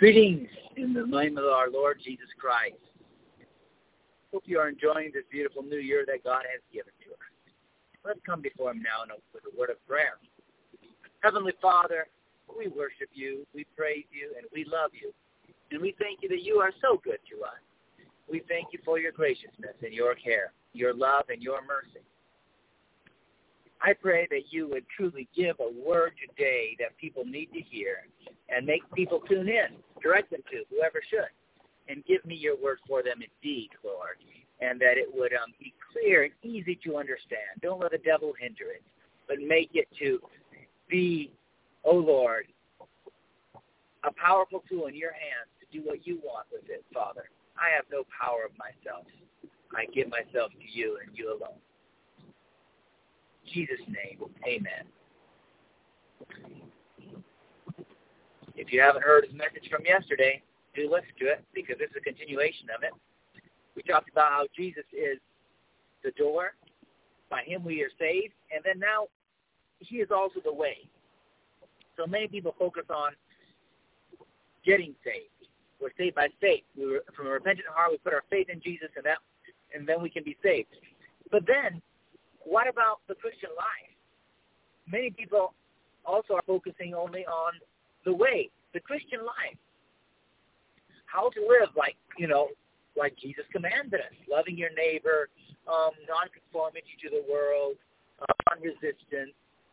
Greetings in the name of our Lord Jesus Christ. Hope you are enjoying this beautiful new year that God has given to us. Let's come before Him now with a word of prayer. Heavenly Father, we worship you, we praise you, and we love you. And we thank you that you are so good to us. We thank you for your graciousness and your care, your love and your mercy. I pray that you would truly give a word today that people need to hear and make people tune in, direct them to whoever should, and give me your word for them indeed, Lord, and that it would be clear and easy to understand. Don't let the devil hinder it, but make it to be, oh Lord, a powerful tool in your hands to do what you want with it, Father. I have no power of myself. I give myself to you and you alone. In Jesus' name, amen. If you haven't heard his message from yesterday, do listen to it because this is a continuation of it. We talked about how Jesus is the door. By him we are saved. And then now he is also the way. So many people focus on getting saved. We're saved by faith. From a repentant heart, we put our faith in Jesus, and then we can be saved. But then, what about the Christian life? Many people also are focusing only on the way, the Christian life. How to live like Jesus commanded us, loving your neighbor, non-conformity to the world, non-resistance,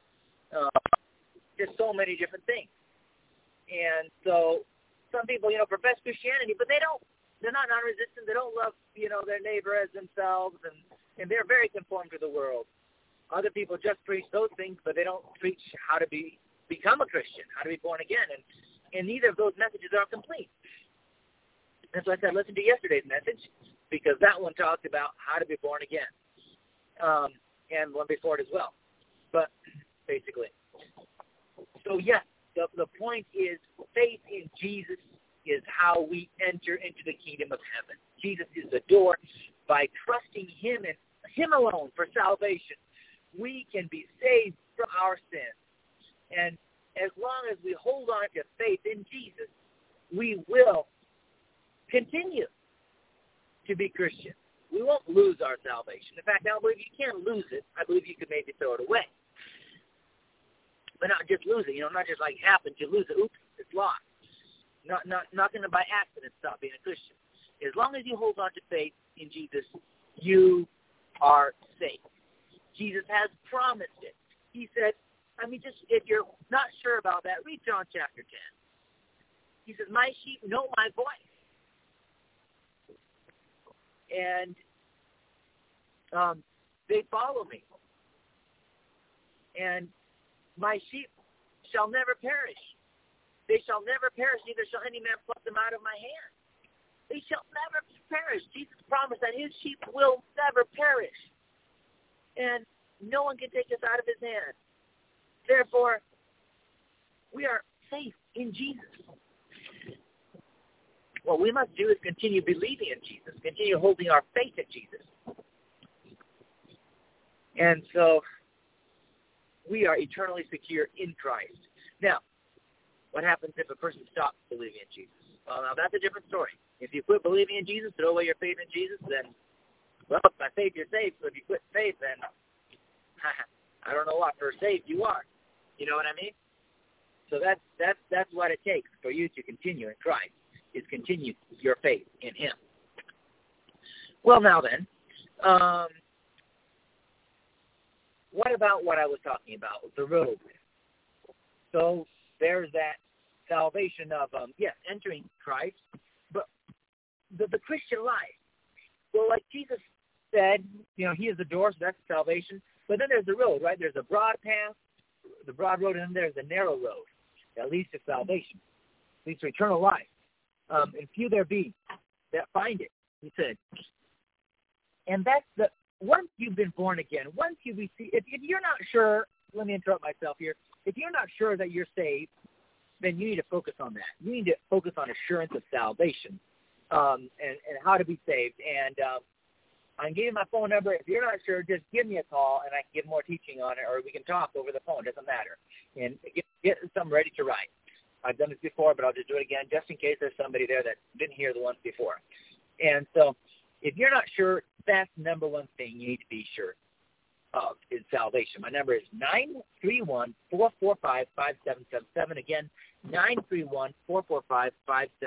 just so many different things. And so some people, profess Christianity, but they're not non-resistant. They don't love, their neighbor as themselves, and they're very conformed to the world. Other people just preach those things, but they don't preach how to become a Christian, how to be born again, and neither of those messages are complete. And so I said, listen to yesterday's message, because that one talked about how to be born again, and one before it as well. But basically, so yes, the point is faith in Jesus is how we enter into the kingdom of heaven. Jesus is the door. By trusting him and him alone for salvation, we can be saved from our sins. And as long as we hold on to faith in Jesus, we will continue to be Christian. We won't lose our salvation. In fact, I don't believe you can lose it. I believe you could maybe throw it away. But not just lose it, not just like happen to lose it. Oops, it's lost. Not going to by accident stop being a Christian. As long as you hold on to faith in Jesus, you are safe. Jesus has promised it. He said, if you're not sure about that, read John chapter 10. He says, my sheep know my voice. And they follow me. And my sheep shall never perish. They shall never perish, neither shall any man pluck them out of my hand. They shall never perish. Jesus promised that his sheep will never perish. And no one can take us out of his hand. Therefore, we are safe in Jesus. What we must do is continue believing in Jesus, continue holding our faith in Jesus. And so we are eternally secure in Christ. Now, what happens if a person stops believing in Jesus? Well, now that's a different story. If you quit believing in Jesus, throw away your faith in Jesus, then, well, by faith you're saved. So if you quit faith, then I don't know what for saved you are. You know what I mean? So that's what it takes for you to continue in Christ, is continue your faith in him. Well, now then, what about what I was talking about, the road? So there's that salvation of, entering Christ, but the Christian life. Well, like Jesus said, he is the door, so that's salvation. But then there's the road, right? There's a broad path, the broad road, and then there's a narrow road that leads to salvation, leads to eternal life. And few there be that find it, he said. And that's once you've been born again, once you receive, if you're not sure, let me interrupt myself here. If you're not sure that you're saved, then you need to focus on that. You need to focus on assurance of salvation and how to be saved. And I'm giving my phone number. If you're not sure, just give me a call, and I can give more teaching on it, or we can talk over the phone. It doesn't matter. And get something ready to write. I've done this before, but I'll just do it again just in case there's somebody there that didn't hear the ones before. And so if you're not sure, that's number one thing you need to be sure of is salvation. My number is 931-445-5777. Again, 931-445-5777.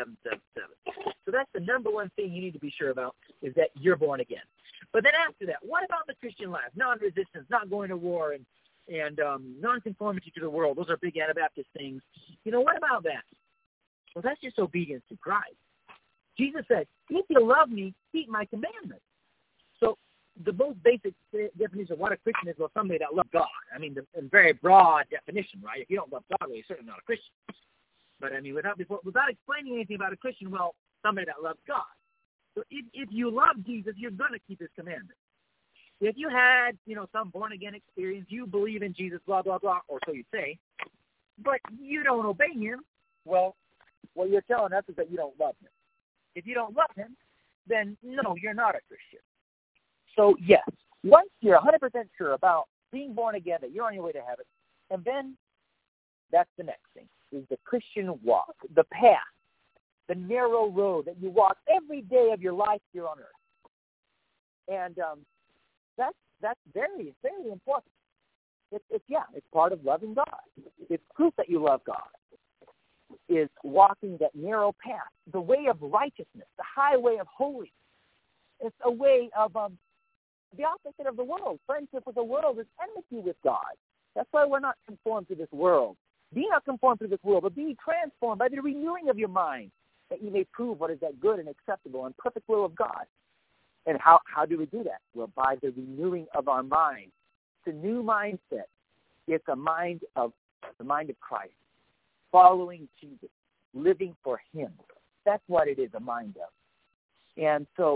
So that's the number one thing you need to be sure about is that you're born again. But then after that, what about the Christian life? Non-resistance, not going to war, and non-conformity to the world. Those are big Anabaptist things. What about that? Well, that's just obedience to Christ. Jesus said, if you love me, keep my commandments. So the most basic definition of what a Christian is, well, somebody that loves God. I mean, the very broad definition, right? If you don't love God, well, you're certainly not a Christian. But, I mean, without explaining anything about a Christian, well, somebody that loves God. So if you love Jesus, you're going to keep his commandments. If you had, some born-again experience, you believe in Jesus, blah, blah, blah, or so you say, but you don't obey him, well, what you're telling us is that you don't love him. If you don't love him, then no, you're not a Christian. So, yes, once you're 100% sure about being born again, that you're on your way to heaven, and then that's the next thing, is the Christian walk, the path, the narrow road that you walk every day of your life here on earth. And that's very, very important. It's part of loving God. It's proof that you love God, is walking that narrow path, the way of righteousness, the highway of holiness. It's a way of the opposite of the world. Friendship with the world is enmity with God. That's why we're not conformed to this world. Be not conformed to this world, but be transformed by the renewing of your mind, that you may prove what is that good and acceptable and perfect will of God. And how do we do that? Well, by the renewing of our mind. It's a new mindset. It's the mind of Christ, following Jesus, living for him. That's what it is, a mind of. And so,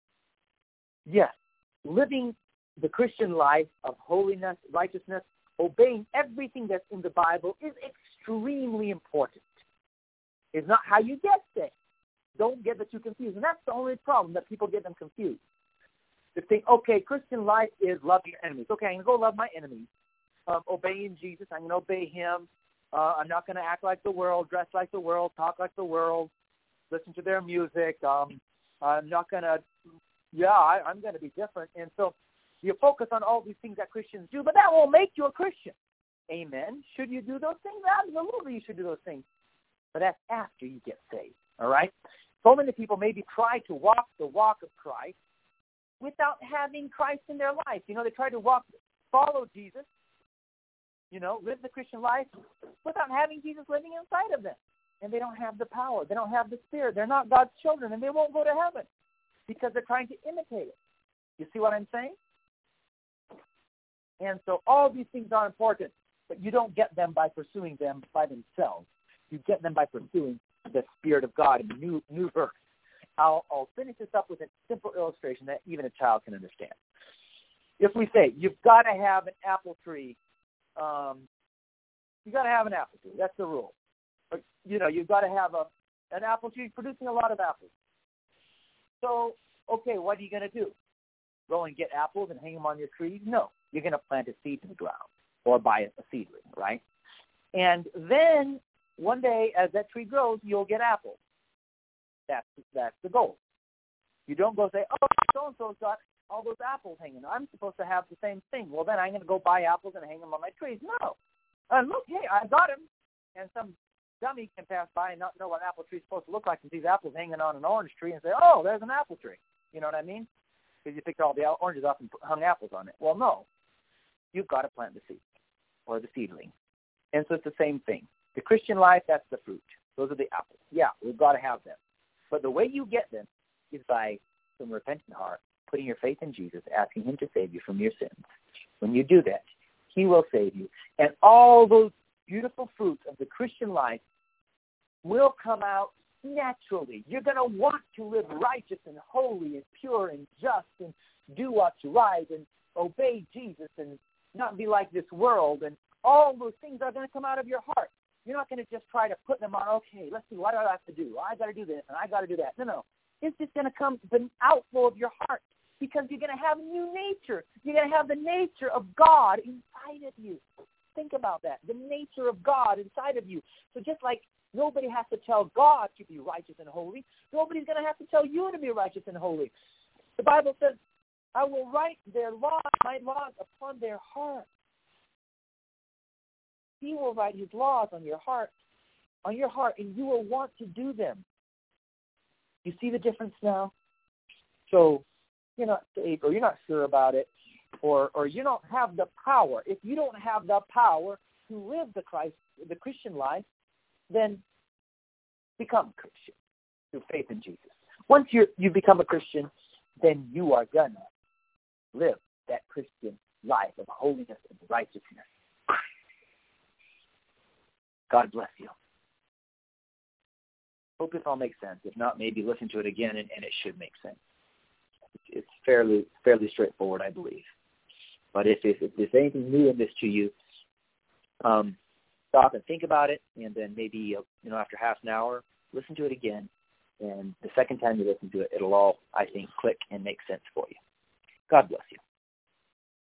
yes, living the Christian life of holiness, righteousness, obeying everything that's in the Bible is extremely important. It's not how you get saved. Don't get the two confused. And that's the only problem, that people get them confused. They think, okay, Christian life is loving your enemies. Okay, I'm going to go love my enemies. Obeying Jesus, I'm going to obey him. I'm not going to act like the world, dress like the world, talk like the world, listen to their music. I'm not going to, I'm going to be different. And so you focus on all these things that Christians do, but that won't make you a Christian. Amen. Should you do those things? Absolutely, you should do those things. But that's after you get saved. All right? So many people maybe try to walk the walk of Christ without having Christ in their life. They try to follow Jesus, live the Christian life without having Jesus living inside of them. And they don't have the power. They don't have the Spirit. They're not God's children, and they won't go to heaven because they're trying to imitate it. You see what I'm saying? And so all these things are important, but you don't get them by pursuing them by themselves. You get them by pursuing the Spirit of God in new birth. I'll finish this up with a simple illustration that even a child can understand. If we say you've got to have an apple tree, you've got to have an apple tree. That's the rule. But, you've got to have an apple tree producing a lot of apples. So, okay, what are you going to do? Go and get apples and hang them on your trees? No. You're going to plant a seed in the ground or buy a seedling, right? And then one day, as that tree grows, you'll get apples. That's the goal. You don't go say, oh, so-and-so's got all those apples hanging. I'm supposed to have the same thing. Well, then I'm going to go buy apples and hang them on my trees. No. Look, hey, I got them. And some dummy can pass by and not know what an apple tree is supposed to look like and see the apples hanging on an orange tree and say, oh, there's an apple tree. You know what I mean? Because you picked all the oranges off and hung apples on it. Well, no. You've got to plant the seed or the seedling. And so it's the same thing. The Christian life, that's the fruit. Those are the apples. Yeah, we've got to have them. But the way you get them is by some repentant heart, putting your faith in Jesus, asking him to save you from your sins. When you do that, he will save you. And all those beautiful fruits of the Christian life will come out naturally. You're going to want to live righteous and holy and pure and just and do what's right and obey Jesus and not be like this world. And all those things are going to come out of your heart. You're not going to just try to put them on, okay, let's see, what do I have to do? I got to do this, and I got to do that. No. It's just going to come the outflow of your heart because you're going to have a new nature. You're going to have the nature of God inside of you. think about that, the nature of God inside of you. So just like nobody has to tell God to be righteous and holy, nobody's going to have to tell you to be righteous and holy. The Bible says, I will write my laws upon their heart. He will write his laws on your heart, and you will want to do them. You see the difference now? So you're not saved, or you're not sure about it, or you don't have the power. If you don't have the power to live the Christian life, then become a Christian through faith in Jesus. Once you become a Christian, then you are going to live that Christian life of holiness and righteousness. God bless you. Hope this all makes sense. If not, maybe listen to it again, and it should make sense. It's fairly straightforward, I believe. But if there's anything new in this to you, stop and think about it, and then maybe after half an hour, listen to it again. And the second time you listen to it, it'll all, I think, click and make sense for you. God bless you.